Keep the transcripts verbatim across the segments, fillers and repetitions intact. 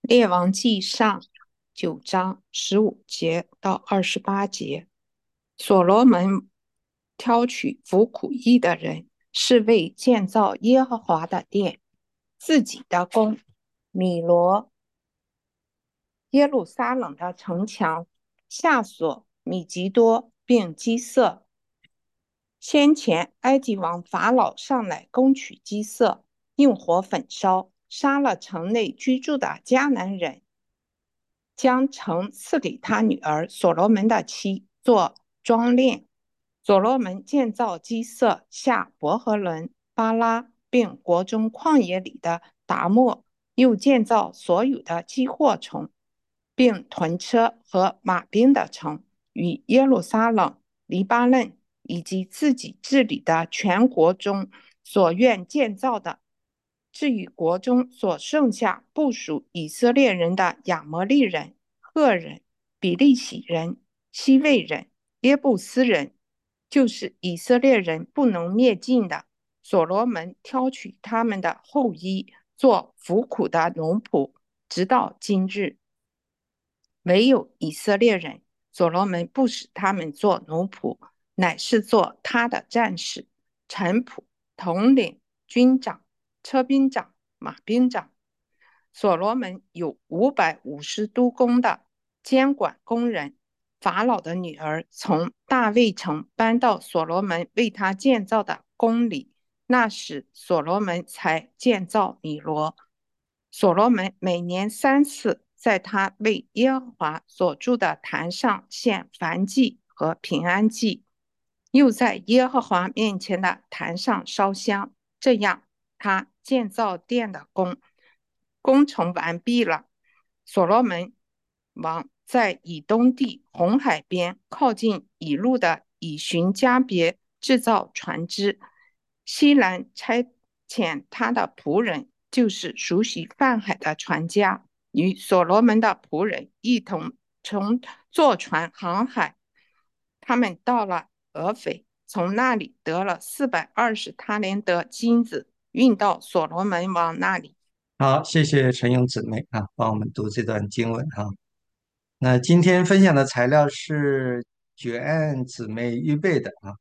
列王纪上九章十五节到二十八节，所罗门挑取服苦役的人，是为建造耶和华的殿，自己的宫，米罗、耶路撒冷的城墙、下所、米吉多，并基色。先前埃及王法老上来攻取基色，用火焚烧，杀了城内居住的迦南人，将城赐给他女儿所罗门的妻做庄链。所罗门建造基色下伯和伦、巴拉，并国中旷野里的达莫，又建造所有的积货城，并屯车和马兵的城，与耶路撒冷、黎巴嫩以及自己治理的全国中所愿建造的。至于国中所剩下部属以色列人的亚摩利人、赫人、比利洗人、西魏人、耶布斯人，就是以色列人不能灭尽的，所罗门挑取他们的后裔做服苦的奴仆，直到今日。唯有以色列人，所罗门不使他们做奴仆，乃是做他的战士、臣仆、统领、军长、车兵长、马兵长。所罗门有五百五十督工的监管工人。法老的女儿从大卫城搬到所罗门为他建造的宫里，那时所罗门才建造米罗。所罗门每年三次在他为耶和华所筑的坛上献燔祭和平安祭，又在耶和华面前的坛上烧香。这样，他建造殿的工工程完毕了。所罗门王在以东地红海边靠近以路的以寻加别制造船只，西兰差遣他的仆人，就是熟悉泛海的船家，与所罗门的仆人一同乘坐船航海。他们到了俄斐，从那里得了四百二十他连得金子，运到所罗门王那里。 好，谢谢陈勇姊妹啊，帮我们读这段经文哈。那今天分享的材料是觉安姊妹预备的啊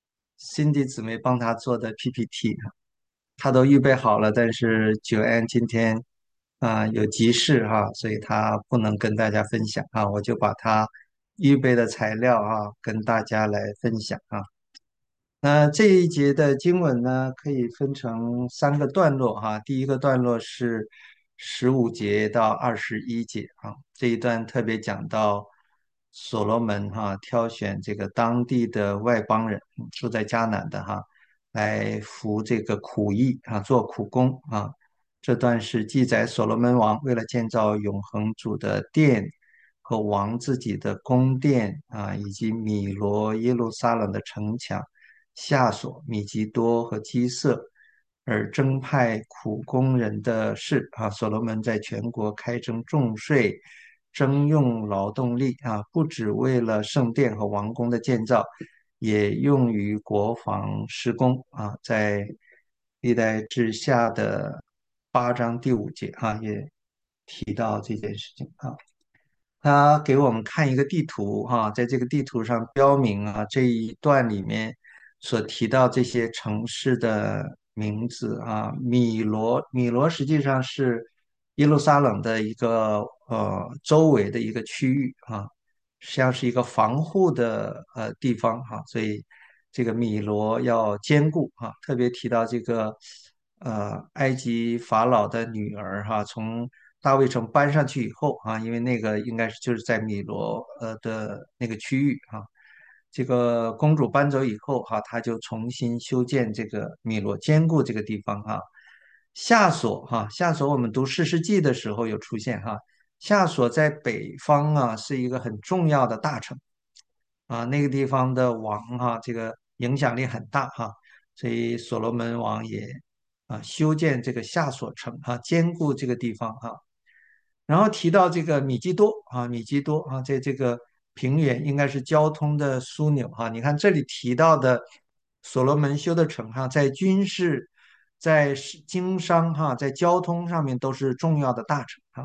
，Cindy 姊妹帮她做的 P P T 啊，她都预备好了，但是觉安今天啊有急事哈，所以她不能跟大家分享啊，我就把她预备的材料啊跟大家来分享啊。那这一节的经文呢，可以分成三个段落哈。第一个段落是十五节到二十一节啊，这一段特别讲到所罗门哈挑选这个当地的外邦人，住在迦南的哈，来服这个苦役啊，做苦工啊。这段是记载所罗门王为了建造永恒主的殿和王自己的宫殿啊，以及米罗耶路撒冷的城墙。夏所、米吉多和基色，而征派苦工人的事啊。所罗门在全国开征重税，征用劳动力啊，不只为了圣殿和王宫的建造，也用于国防施工啊。在历代志下的八章第五节啊，也提到这件事情啊。他给我们看一个地图哈，在这个地图上标明啊这一段里面所提到这些城市的名字啊，米罗，米罗实际上是耶路撒冷的一个呃周围的一个区域啊，实际上是一个防护的呃地方哈，所以这个米罗要坚固哈，特别提到这个呃埃及法老的女儿哈，从大卫城搬上去以后啊，因为那个应该是就是在米罗呃的那个区域啊，这个公主搬走以后哈，他就重新修建这个米罗坚固这个地方哈。夏所哈，夏所我们读士师记的时候有出现哈，夏所在北方啊是一个很重要的大城啊，那个地方的王哈，这个影响力很大哈，所以所罗门王也啊修建这个夏所城啊，坚固这个地方哈。然后提到这个米基多啊，米基多啊，在这个平原应该是交通的枢纽哈。你看这里提到的所罗门修的城哈，在军事、在是经商哈，在交通上面都是重要的大城哈。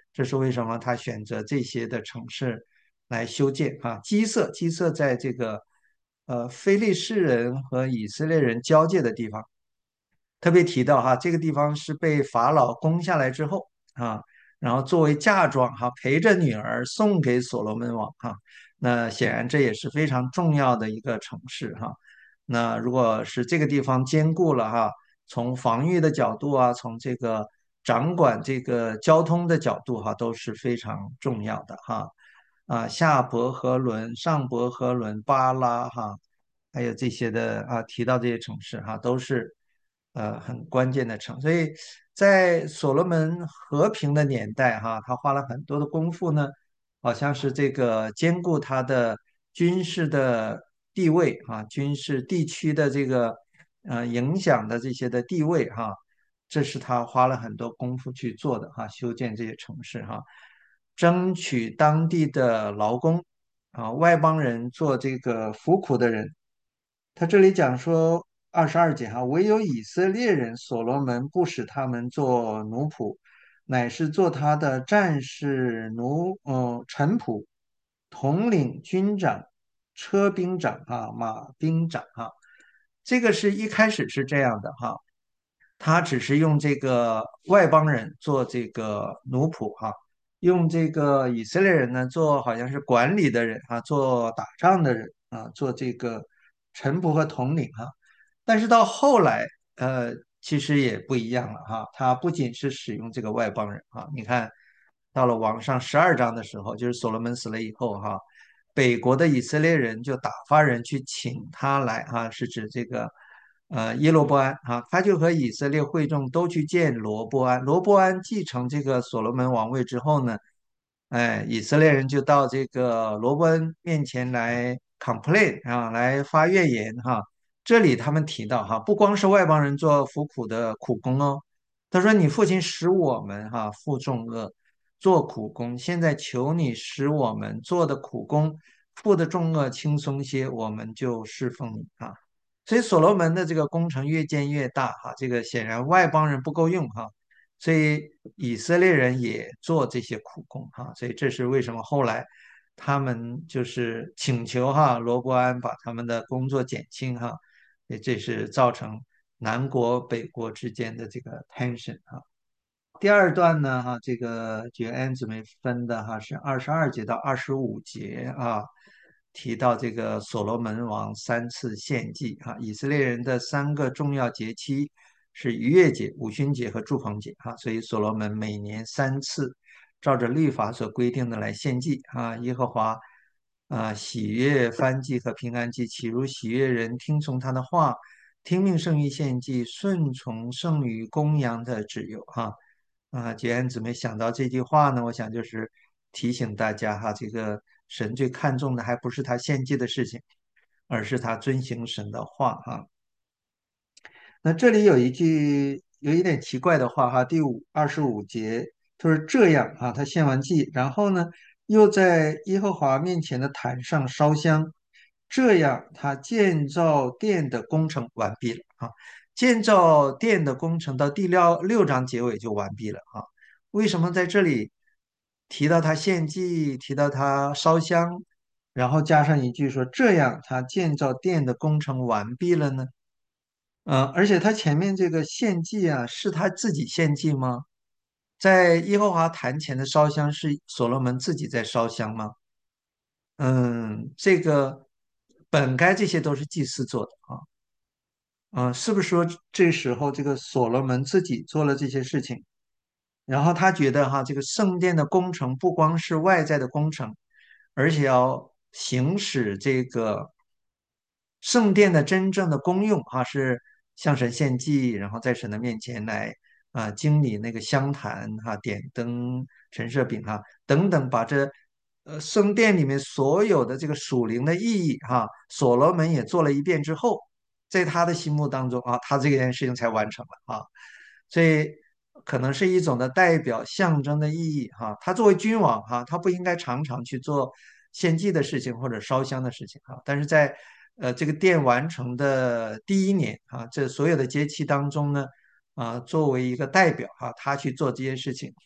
这是为什么他选择这些的城市来修建啊。基色，基色在这个呃非利士人和以色列人交界的地方。特别提到哈，这个地方是被法老攻下来之后啊，然后作为嫁妆哈，陪着女儿送给所罗门王哈。那显然这也是非常重要的一个城市哈。那如果是这个地方兼顾了哈，从防御的角度啊，从这个掌管这个交通的角度哈，都是非常重要的哈。啊，下伯和伦、上伯和伦、巴拉哈，还有这些的啊，提到这些城市哈，都是呃很关键的城。所以在所罗门和平的年代哈，他花了很多的功夫呢，好像是这个兼顾他的军事的地位哈，军事地区的这个呃影响的这些的地位哈，这是他花了很多功夫去做的哈，修建这些城市哈。争取当地的劳工啊，外邦人做这个服苦的人。他这里讲说二十二节哈，唯有以色列人所罗门不使他们做奴仆，乃是做他的战士、奴呃臣仆、统领、军长、车兵长啊、马兵长啊。这个是一开始是这样的哈，他只是用这个外邦人做这个奴仆哈，用这个以色列人呢做好像是管理的人啊，做打仗的人啊，做这个臣仆和统领哈。但是到后来，呃，其实也不一样了哈，他不仅是使用这个外邦人啊，你看到了王上十二章的时候，就是所罗门死了以后哈，北国的以色列人就打发人去请他来哈，是指这个。呃，耶罗波安啊，他就和以色列会众都去见罗波安。罗波安继承这个所罗门王位之后呢，哎，以色列人就到这个罗伯恩面前来 complain 啊，来发怨言哈。这里他们提到哈，不光是外邦人做服苦的苦工哦，他说你父亲使我们哈负重恶，做苦工，现在求你使我们做的苦工负的重恶轻松些，我们就侍奉你啊。所以所罗门的这个工程越建越大哈，这个显然外邦人不够用哈。所以以色列人也做这些苦工哈，所以这是为什么后来他们就是请求哈罗伯安把他们的工作减轻哈，所以这是造成南国北国之间的这个 tension 哈。第二段呢，哈，这个绝安姊妹分的哈是二十二节到二十五节啊，提到这个所罗门王三次献祭啊，以色列人的三个重要节期是逾越节、五旬节和住棚节啊，所以所罗门每年三次照着律法所规定的来献祭啊，耶和华啊喜悦燔祭和平安祭，岂如喜悦人听从他的话，听命胜于献祭，顺从胜于公羊的旨有啊。啊，既然姊妹想到这句话呢，我想就是提醒大家哈，这个神最看重的还不是他献祭的事情，而是他遵行神的话哈。那这里有一句有一点奇怪的话哈，第五二十五节，他说这样啊，他献完祭，然后呢，又在耶和华面前的坛上烧香，这样他建造殿的工程完毕了啊。建造殿的工程到第六六章结尾就完毕了啊。为什么在这里提到他献祭，提到他烧香，然后加上一句说这样他建造殿的工程完毕了呢？呃，而且他前面这个献祭啊，是他自己献祭吗？在耶和华坛前的烧香是所罗门自己在烧香吗？嗯，这个本该这些都是祭司做的啊。嗯，是不是说这时候这个所罗门自己做了这些事情，然后他觉得哈，这个圣殿的工程不光是外在的工程，而且要行使这个圣殿的真正的功用哈，是向神献祭，然后在神的面前来啊经理那个香坛哈、点灯、陈设饼哈等等，把这呃圣殿里面所有的这个属灵的意义哈，所罗门也做了一遍之后，在他的心目当中啊，他这件事情才完成了啊，所以可能是一种的代表象征的意义哈。他作为君王哈，他不应该常常去做献祭的事情或者烧香的事情哈，但是在呃这个殿完成的第一年啊，这所有的节期当中呢，啊作为一个代表哈，他去做这些事情。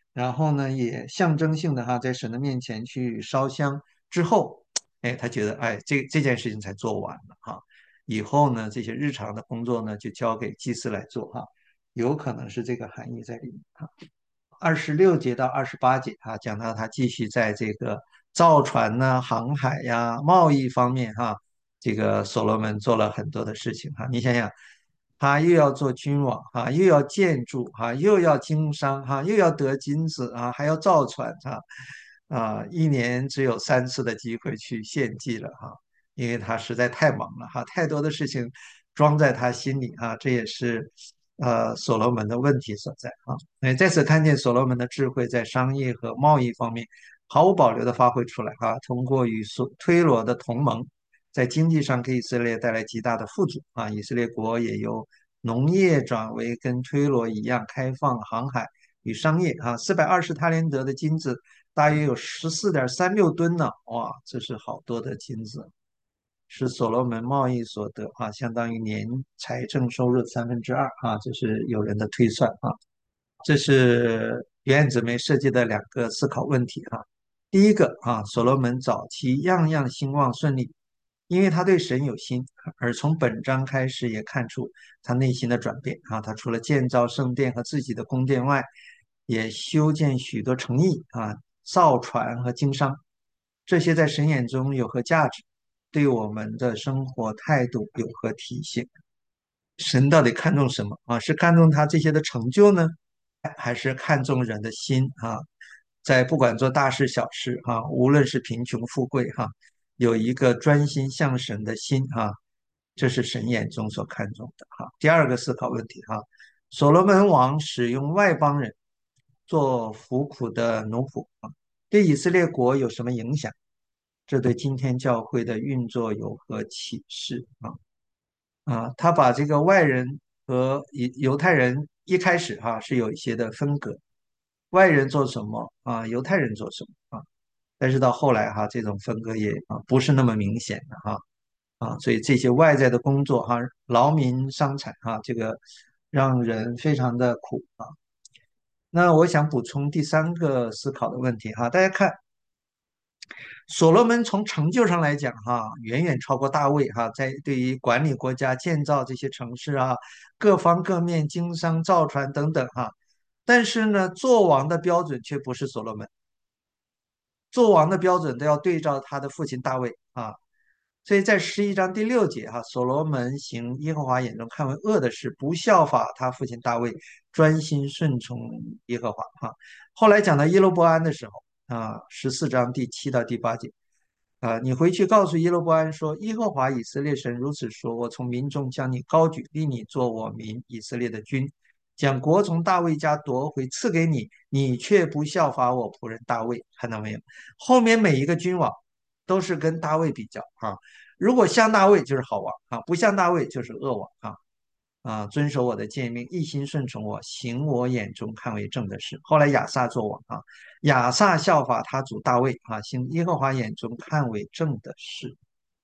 然后呢，也象征性的哈，在神的面前去烧香之后，哎，他觉得哎，这这件事情才做完了哈，以后呢，这些日常的工作呢，就交给祭司来做哈，有可能是这个含义在里面哈。二十六节到二十八节啊，讲到他继续在这个造船呐、航海呀、贸易方面哈，这个所罗门做了很多的事情哈。你想想，他又要做君王哈，又要建筑哈，又要经商哈，又要得金子啊，还要造船哈，啊，一年只有三次的机会去献祭了哈，因为他实在太忙了哈，太多的事情装在他心里哈，这也是呃所罗门的问题所在啊。哎，在此看见所罗门的智慧在商业和贸易方面毫无保留地发挥出来哈，通过与所推罗的同盟，在经济上给以色列带来极大的富足啊。以色列国也由农业转为跟推罗一样开放航海与商业啊。四百二十他连德的金子大约有十四点三六吨呢，哇，这是好多的金子，是所罗门贸易所得啊，相当于年财政收入的三分之二啊，这是有人的推算啊。这是原子梅设计的两个思考问题哈。第一个啊，所罗门早期样样兴旺顺利，因为他对神有心，而从本章开始也看出他内心的转变啊。他除了建造圣殿和自己的宫殿外，也修建许多城邑啊，造船和经商，这些在神眼中有何价值？对我们的生活态度有何提醒？神到底看重什么啊？是看重他这些的成就呢？还是看重人的心啊，在不管做大事小事啊，无论是贫穷富贵哈、有一个专心向神的心哈、这是神眼中所看重的哈、第二个思考问题哈、所罗门王使用外邦人做服苦的奴仆啊，对以色列国有什么影响？这对今天教会的运作有何启示啊？啊，他把这个外人和犹犹太人一开始哈、是有一些的分隔，外人做什么啊，犹太人做什么啊，但是到后来哈、这种分割也啊不是那么明显的哈啊，所以这些外在的工作哈、劳民伤财哈、这个让人非常的苦啊。那我想补充第三个思考的问题哈，大家看。所罗门从成就上来讲，哈，远远超过大卫，哈，在对于管理国家、建造这些城市啊，各方各面经商、造船等等，哈。但是呢，做王的标准却不是所罗门，做王的标准都要对照他的父亲大卫啊。所以在十一章第六节，哈，所罗门行耶和华眼中看为恶的事，不效法他父亲大卫，专心顺从耶和华，哈。后来讲到耶罗波安的时候，啊，十四章第七到第八节。啊，你回去告诉耶罗波安说：耶和华以色列神如此说：我从民众将你高举，立你做我民以色列的君，将国从大卫家夺回，赐给你，你却不效法我仆人大卫。看到没有？后面每一个君王都是跟大卫比较啊。如果像大卫就是好王啊，不像大卫就是恶王啊。啊，遵守我的诫命，一心顺从我，行我眼中看为正的事。后来亚撒作王啊，亚撒效法他主大卫啊，行耶和华眼中看为正的事。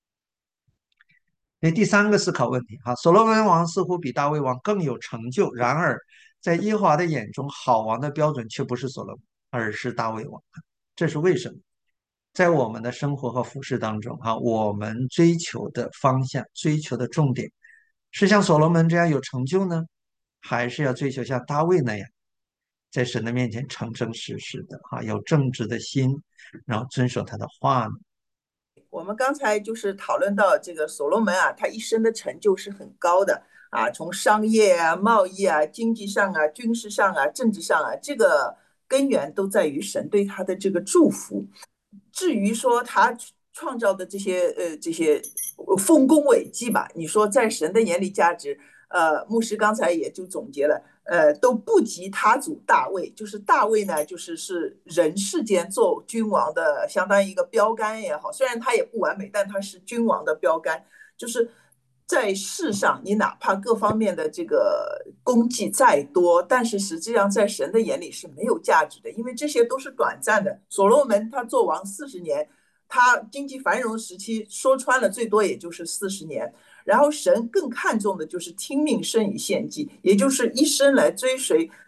那第三个思考问题哈，所罗门王似乎比大卫王更有成就，然而在耶和华的眼中，好王的标准却不是所罗门，而是大卫王。这是为什么？在我们的生活和服饰当中啊，我们追求的方向、追求的重点，是像所罗门这样有成就呢，还是要追求像大卫那样，在神的面前诚诚实实的哈，有正直的心，然后遵守他的话呢？ 我们刚才就是讨论到这个所罗门啊，他一生的成就是很高的啊，从商业啊、贸易啊、经济上啊、军事上啊、政治上啊，这个根源都在于神对他的这个祝福。至于说他创造的这些呃这些丰功伟绩吧，你说在神的眼里价值，呃，牧师刚才也就总结了，呃，都不及他祖大卫。就是大卫呢，就是是人世间做君王的相当于一个标杆也好，虽然他也不完美，但他是君王的标杆。就是在世上，你哪怕各方面的这个功绩再多，但是实际上在神的眼里是没有价值的，因为这些都是短暂的。所罗门他做王四十年，他经济繁荣时期说穿了最多也就是四十年。然后神更看重的就是听命胜于献祭，也就是一生来追随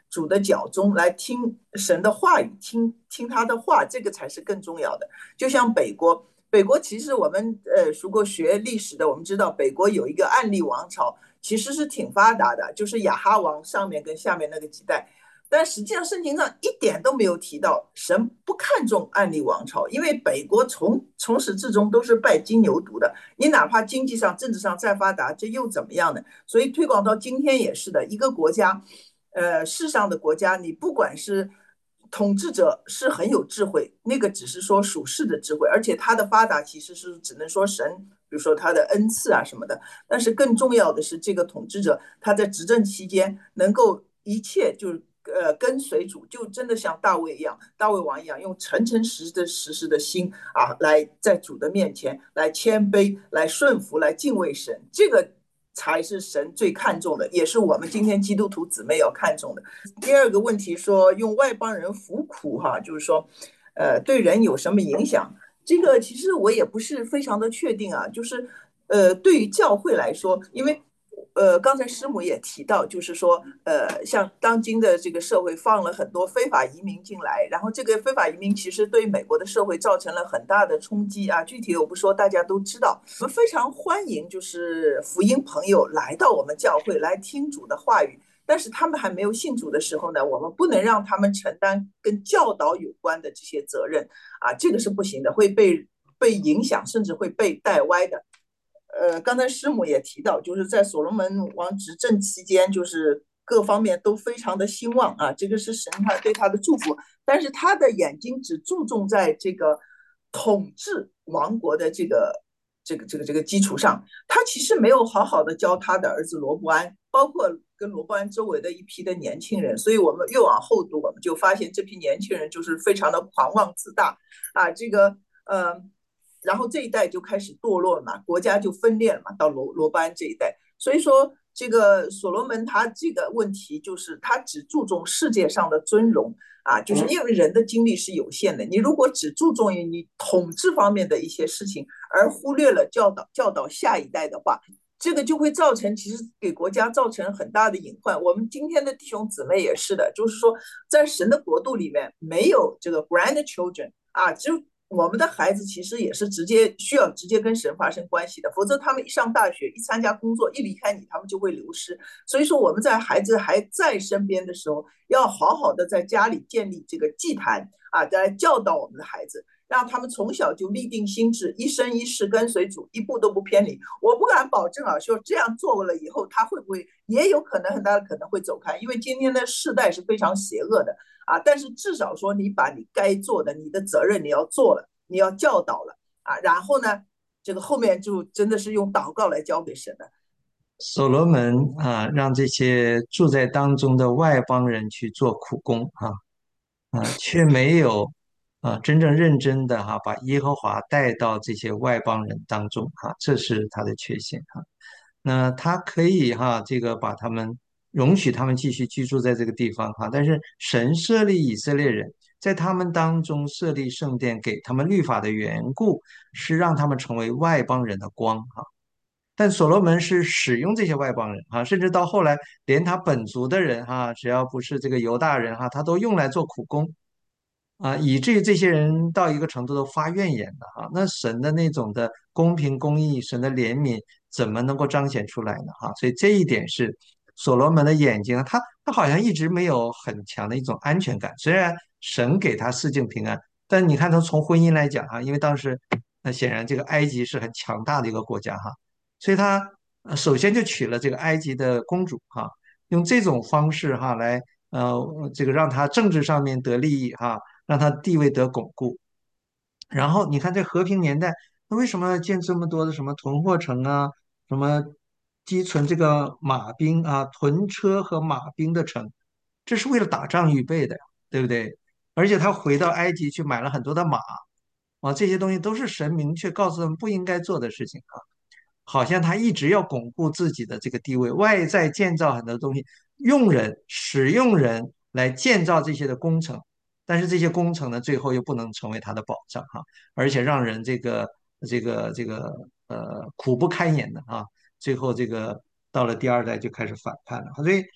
主的脚中，来听神的话语，听听他的话，这个才是更重要的。就像北国，北国其实我们呃如果学历史的，我们知道北国有一个暗利王朝，其实是挺发达的，就是亚哈王上面跟下面那个几代。但实际上圣经上一点都没有提到神不看重暗利王朝，因为北国从从始至终都是拜金牛犊的。你哪怕经济上、政治上再发达，这又怎么样呢？所以推广到今天也是的，一个国家，呃，世上的国家，你不管是统治者是很有智慧，那个只是说属世的智慧，而且他的发达其实是只能说神，比如说他的恩赐啊什么的。但是更重要的是，这个统治者他在执政期间能够一切就是呃跟随主，就真的像大卫一样，大卫王一样，用诚诚实实的实实的心啊，来在主的面前来谦卑，来顺服，来敬畏神，这个才是神最看重的，也是我们今天基督徒姊妹要看重的。第二个问题说用外邦人服苦哈，就是说，呃，对人有什么影响？这个其实我也不是非常的确定啊，就是呃，对于教会来说，因为呃，刚才师母也提到，就是说，呃，像当今的这个社会放了很多非法移民进来，然后这个非法移民其实对美国的社会造成了很大的冲击啊。具体我不说，大家都知道。我们非常欢迎就是福音朋友来到我们教会来听主的话语，但是他们还没有信主的时候呢，我们不能让他们承担跟教导有关的这些责任啊，这个是不行的，会被被影响，甚至会被带歪的。呃，刚才师母也提到，就是在所罗门王执政期间，就是各方面都非常的兴旺啊，这个是神他对他的祝福。但是他的眼睛只注重在这个统治王国的这个这个这个这个基础上，他其实没有好好的教他的儿子罗伯安，包括跟罗伯安周围的一批的年轻人。所以我们越往后读，我们就发现这批年轻人就是非常的狂妄自大啊，这个呃。然后这一代就开始堕落了嘛，国家就分裂了嘛，到罗罗班这一代。所以说，这个所罗门他这个问题就是他只注重世界上的尊荣啊，就是因为人的精力是有限的，你如果只注重于你统治方面的一些事情，而忽略了教导教导下一代的话，这个就会造成其实给国家造成很大的隐患。我们今天的弟兄姊妹也是的，就是说在神的国度里面没有这个 grandchildren 啊，只有我们的孩子其实也是直接需要直接跟神发生关系的，否则他们一上大学、一参加工作、一离开你，他们就会流失。所以说我们在孩子还在身边的时候，要好好的在家里建立这个祭坛啊，来教导我们的孩子，让他们从小就立定心智，一生一世跟随主，一步都不偏离。我不敢保证啊，说这样做了以后，他会不会也有可能很大的可能会走开，因为今天的世代是非常邪恶的。啊，但是至少说你把你该做的、你的责任你要做了，你要教导了啊，然后呢，这个后面就真的是用祷告来交给神的。 所罗门啊，让这些住在当中的外邦人去做苦工啊啊，却没有啊真正认真的哈、把耶和华带到这些外邦人当中哈、这是他的缺陷哈、那他可以哈，这个把他们容许他们继续居住在这个地方哈，但是神设立以色列人，在他们当中设立圣殿，给他们律法的缘故是让他们成为外邦人的光哈。但所罗门是使用这些外邦人哈，甚至到后来连他本族的人哈，只要不是这个犹大人哈，他都用来做苦工啊，以至于这些人到一个程度都发怨言了哈。那神的那种的公平公义，神的怜悯怎么能够彰显出来呢？哈，所以这一点是所罗门的眼睛，他他好像一直没有很强的一种安全感。虽然神给他四境平安，但你看他从婚姻来讲哈，因为当时那显然这个埃及是很强大的一个国家哈，所以他呃首先就娶了这个埃及的公主哈，用这种方式哈来呃这个让他政治上面得利益哈。让他地位得巩固。然后你看，这和平年代，那为什么要建这么多的什么屯货城啊，什么积存这个马兵啊，屯车和马兵的城，这是为了打仗预备的呀，对不对？而且他回到埃及去买了很多的马啊，这些东西都是神明确告诉他们不应该做的事情啊。好像他一直要巩固自己的这个地位，外在建造很多东西，用人、使用人来建造这些的工程，但是这些工程呢，最后又不能成为他的保障哈，而且让人这个这个这个呃苦不堪言的啊，最后这个到了第二代就开始反叛了，所以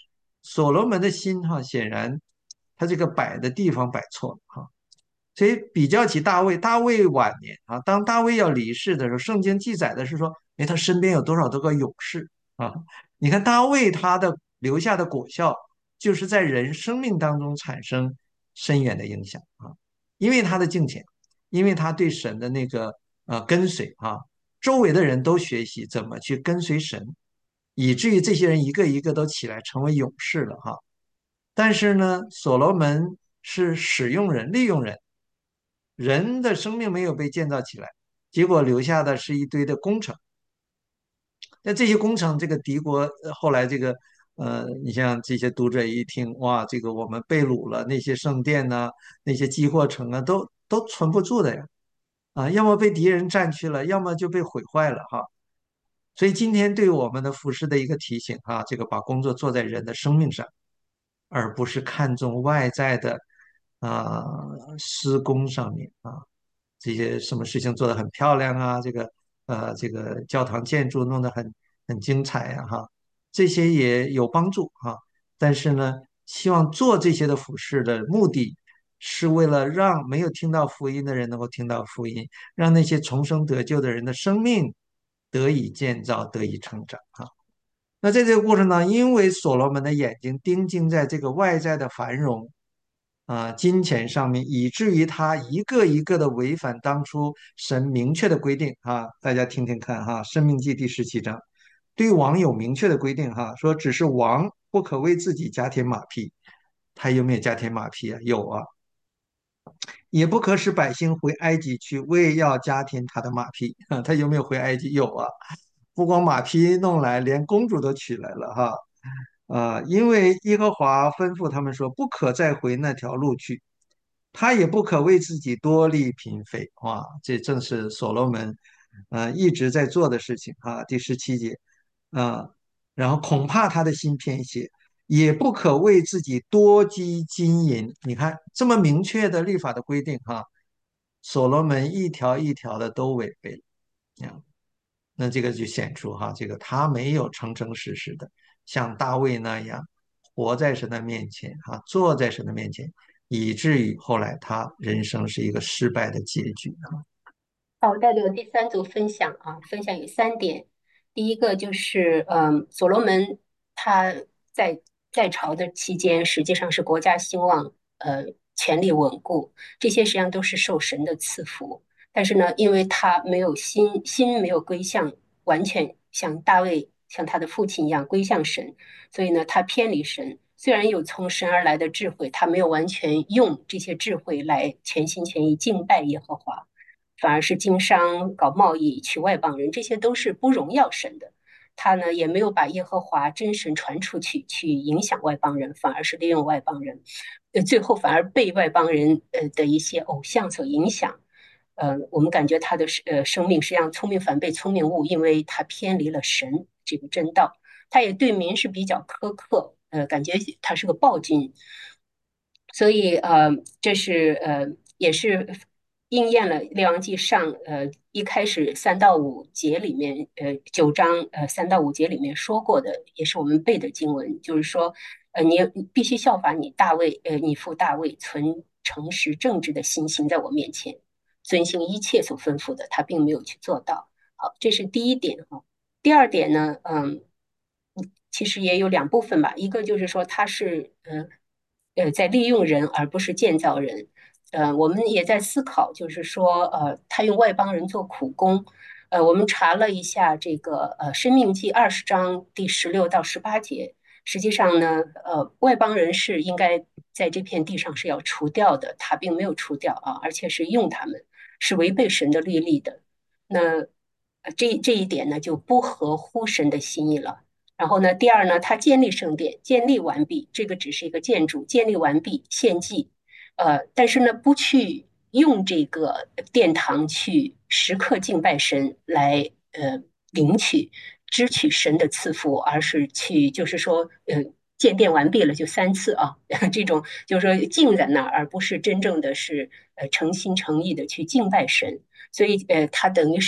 所罗门的心哈，显然他这个摆的地方摆错了哈。所以比较起大卫，大卫晚年啊，当大卫要离世的时候，圣经记载的是说，哎，他身边有多少多个勇士啊？你看大卫他的留下的果效，就是在人生命当中产生深远的影响啊，因为他的敬虔，因为他对神的那个呃跟随啊，周围的人都学习怎么去跟随神，以至于这些人一个一个都起来成为勇士了哈。但是呢，所罗门是使用人、利用人。人的生命没有被建造起来，结果留下的是一堆的工程。那这些工程，这个敌国呃后来这个呃，你像这些读者一听，哇，这个我们被掳了，那些圣殿呐、那些积货城啊，都都存不住的呀，啊，要么被敌人占去了，要么就被毁坏了哈。所以今天对我们的服饰的一个提醒哈，这个把工作做在人的生命上。而不是看重外在的啊、施工上面啊，这些什么事情做得很漂亮啊，这个呃这个教堂建筑弄得很很精彩呀、哈，这些也有帮助哈。但是呢，希望做这些的服饰的目的是为了让没有听到福音的人能够听到福音，让那些重生得救的人的生命得以建造，得以成长啊。那在这个过程呢，因为所罗门的眼睛盯紧在这个外在的繁荣啊、金钱上面，以至于他一个一个的违反当初神明确的规定啊。大家听听看哈，《生命记》第十七章对王有明确的规定哈，说只是王不可为自己加添马匹，他有没有加添马匹啊？有啊。也不可使百姓回埃及去，为要加添他的马匹。他有没有回埃及？有啊。不光马匹弄来，连公主都娶来了哈。啊、因为耶和华吩咐他们说，不可再回那条路去，他也不可为自己多立嫔妃。哇，这正是所罗门，呃，一直在做的事情啊。第十七节，啊、然后恐怕他的心偏邪，也不可为自己多积金银。你看这么明确的律法的规定哈，所罗门一条一条的都违背了啊。那这个就显出哈，这个他没有诚诚实实的像大卫那样活在神的面前哈，坐在神的面前，以至于后来他人生是一个失败的结局啊。 好，带着第三组分享啊，分享有三点。第一个就是，嗯，所罗门他在在朝的期间，实际上是国家兴旺，呃，权力稳固，这些实际上都是受神的赐福。但是呢，因为他没有心，心没有归向，完全像大卫，像他的父亲一样归向神，所以呢，他偏离神。虽然有从神而来的智慧，他没有完全用这些智慧来全心全意敬拜耶和华。反而是经商、搞贸易、娶外邦人，这些都是不荣耀神的。他呢也没有把耶和华真神传出去，去影响外邦人，反而是利用外邦人，呃，最后反而被外邦人呃的一些偶像所影响。呃，我们感觉他的呃生命实际上聪明反被聪明误，因为他偏离了神这个真道。他也对民是比较苛刻，呃，感觉他是个暴君。所以呃，这是呃也是应验了《列王纪上》呃一开始三到五节里面呃九章呃三到五节里面说过的，也是我们背的经文，就是说呃你你必须效法你大卫呃你父大卫存诚实正直的心行在我面前，遵行一切所吩咐的，他并没有去做到。好，这是第一点哈。第二点呢，嗯，其实也有两部分吧，一个就是说他是呃呃在利用人而不是建造人，呃，我们也在思考，就是说呃他用外邦人做苦工，呃，我们查了一下这个呃《申命记》二十章第十六到十八节，实际上呢，呃，外邦人是应该在这片地上是要除掉的，他并没有除掉啊，而且是用他们，是违背神的律例的。那呃这这一点呢，就不合乎神的心意了。然后呢，第二呢，他建立圣殿，建立完毕，这个只是一个建筑，建立完毕，献祭，呃，但是呢，不去用这个殿堂去时刻敬拜神来呃领取支取神的赐福，而是去就是说呃建殿完毕了就三次啊，这种就是说敬在那儿，而不是真正的是呃诚心诚意的去敬拜神，所以呃他等于是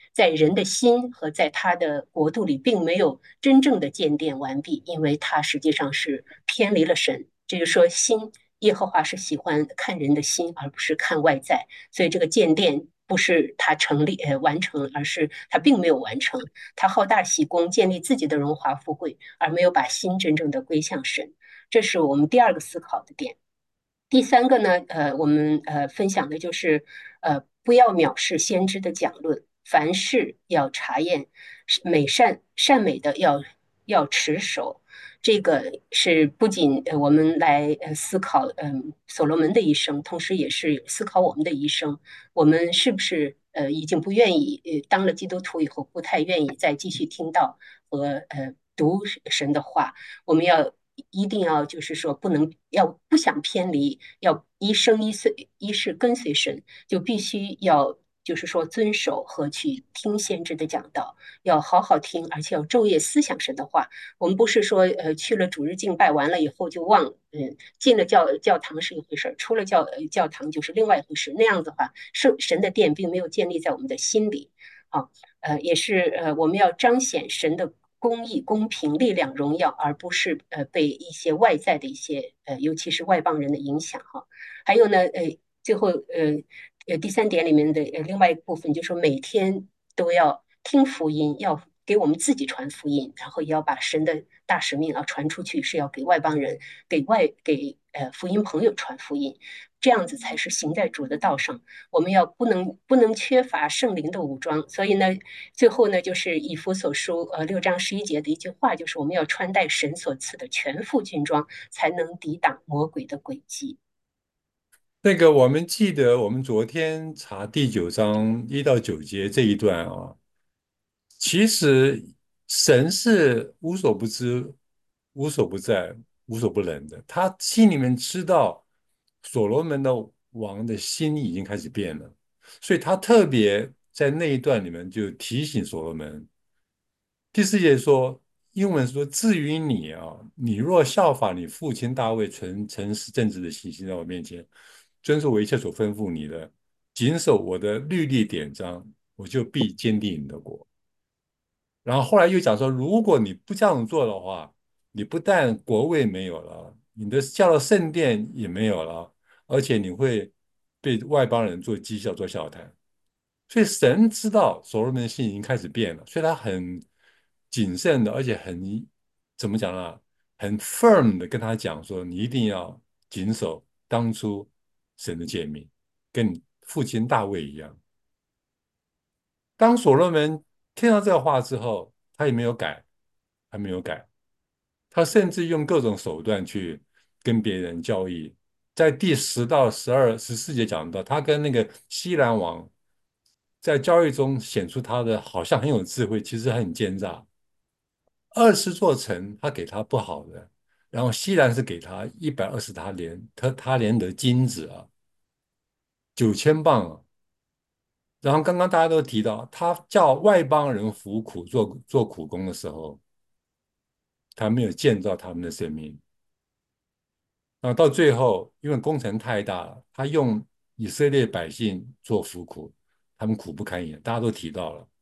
在人的心和在他的国度里，并没有真正的建殿完毕，因为他实际上是偏离了神。这就是说，心耶和华是喜欢看人的心，而不是看外在。所以这个建殿不是他成立呃完成了，而是他并没有完成。他好大喜功，建立自己的荣华富贵，而没有把心真正的归向神。这是我们第二个思考的点。第三个呢，呃，我们呃分享的就是，呃，不要藐视先知的讲论，凡事要查验，美善善美的要要持守。这个是不仅呃我们来呃思考，嗯，所罗门的一生，同时也是思考我们的一生。我们是不是呃已经不愿意，呃当了基督徒以后，不太愿意再继续听到和呃读神的话？我们要一定要就是说不能要不想偏离，要一生一岁一世跟随神，就必须要就是说遵守和去听先知的讲道，要好好听，而且要昼夜思想神的话。我们不是说呃去了主日敬拜完了以后就忘，嗯，进了教教堂是一回事，出了教呃教堂就是另外一回事。那样子的话，圣神的殿并没有建立在我们的心里。啊，呃，也是呃，我们要彰显神的公义、公平、力量、荣耀，而不是呃被一些外在的一些呃，尤其是外邦人的影响哈。还有呢，呃，最后呃呃第三点里面的呃另外一个部分，就是说每天都要听福音，要给我们自己传福音，然后也要把神的大使命啊传出去，是要给外邦人、给外给呃福音朋友传福音，这样子才是行在主的道上。我们要不能不能缺乏圣灵的武装，所以呢，最后呢，就是以弗所书呃六章十一节的一句话，就是我们要穿戴神所赐的全副军装，才能抵挡魔鬼的诡计。 那个，我们记得我们昨天查第九章一到九节这一段啊，其实神是无所不知、无所不在、无所不能的。他心里面知道所罗门的王的心已经开始变了，所以他特别在那一段里面就提醒所罗门。第四节说，英文说：“至于你啊，你若效法你父亲大卫纯诚实正直的习行，在我面前遵守我一切所吩咐你的，谨守我的律例典章，我就必坚定你的国。”然后后来又讲说，如果你不这样做的话，你不但国位没有了，你的叫的圣殿也没有了，而且你会被外邦人做讥笑、做笑谈。所以神知道所罗门的心已经开始变了，所以他很谨慎的，而且很怎么讲呢？很 firm 的跟他讲说，你一定要谨守当初神的诫命，跟你父亲大卫一样。当所罗门听到这个话之后，他也没有改，还没有改，他甚至用各种手段去跟别人交易。在第十到十二、十四节讲到，他跟那个西兰王在交易中显出他的好像很有智慧，其实很奸诈。二十座城他给他不好的，然后西兰是给他一百二十他连他他连得金子啊，九千磅啊。然后刚刚大家都提到，他叫外邦人服苦做做苦工的时候，他没有建造他们的生命。然后到最后，因为工程太大了，他用以色列百姓做服苦，他们苦不堪言，大家都提到了。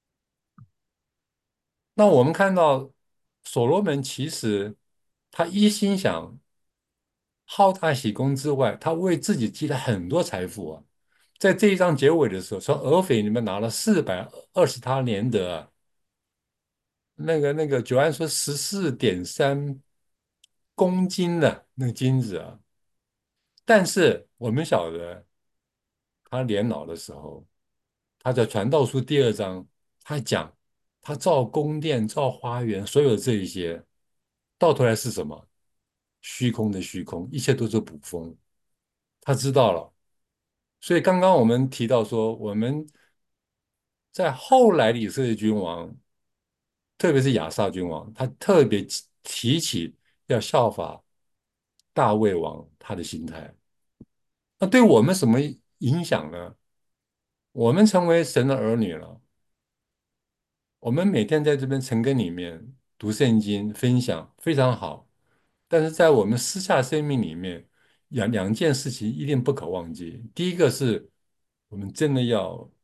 那我们看到所罗门其实他一心想好大喜功之外，他为自己积了很多财富啊。在这一章结尾的时候，从俄斐里面拿了四百二十他连得啊，那个那个九安说十四点三公斤的那个金子啊。但是我们晓得，他年老的时候，他在传道书第二章，他讲他造宫殿、造花园，所有的这一些，到头来是什么？虚空的虚空，一切都是捕风。他知道了，所以刚刚我们提到说，我们在后来的以色列君王，特别是亚撒君王，他特别提起要效法大卫王他的心态。那对我们什么影响呢？我们成为神的儿女了，我们每天在这边晨更里面读圣经、分享，非常好。但是在我们私下生命里面，两两件事情一定不可忘记。第一个是我们真的要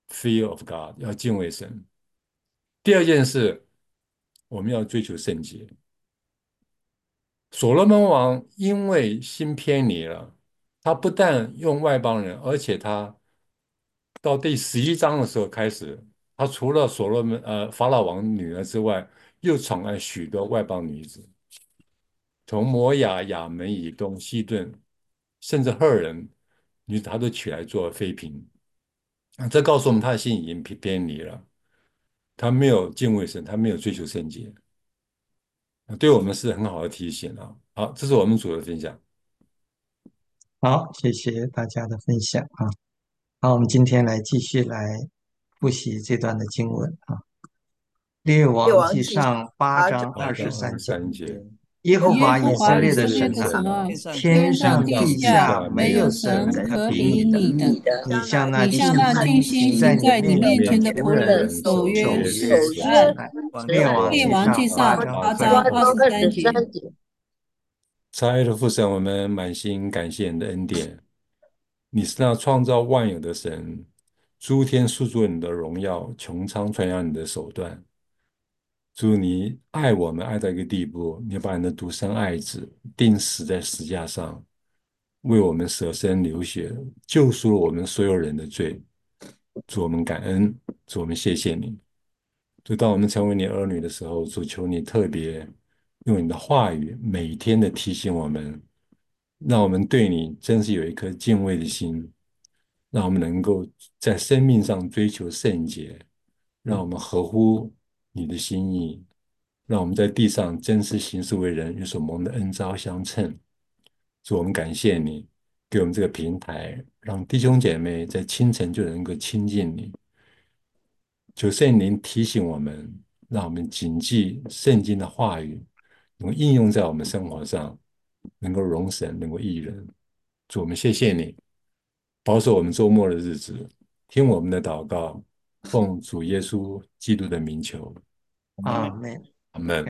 fear of God，要敬畏神。第二件事，我们要追求圣洁。所罗门王因为心偏离了，他不但用外邦人，而且他到第十一章的时候开始，他除了所罗门呃法老王女儿之外，又宠爱许多外邦女子，从摩亚、亚门以东、西顿，甚至赫尔人女子，他都娶来做妃嫔。啊，这告诉我们他的心已经偏偏离了，他没有敬畏神，他没有追求圣洁，对我们是很好的提醒啊。好，这是我们主的分享。 好，谢谢大家的分享啊。好，我们今天来继续来复习这段的经文啊，《列列王记王记上》八八章章二八章二十十三节。 三节， 耶和华以耶和华色列的以色列神啊， 的神啊， 天天上上地地下下没有没有神可神可比你的。 比你的。 你向那你尽向那尽心心行在你行在你面前面前的的仆人仆人守守约约施施慈慈爱。 爱。列王列记上王记上八章八二十章二十三三节。 慈爱的父神，我们满心感谢你的恩典。你是那创造万有的神，诸天述说你的荣耀，穹苍传扬你的手段。主，你爱我们爱到一个地步，你把你的独生爱子钉死在石架上，为我们舍身流血，救赎了我们所有人的罪。主，我们感恩，主，我们谢谢你。就当我们成为你儿女的时候，主求你特别用你的话语，每天的提醒我们，让我们对你真是有一颗敬畏的心，让我们能够在生命上追求圣洁，让我们合乎你的心意，让我们在地上真实行事为人，与所蒙的恩招相称。主，我们感谢你给我们这个平台，让弟兄姐妹在清晨就能够亲近你。求圣灵提醒我们，让我们谨记圣经的话语，能够应用在我们生活上，能够容神，能够益人。主，我们谢谢你，保守我们周末的日子，听我们的祷告，奉主耶稣基督的名求， 阿门。 阿门。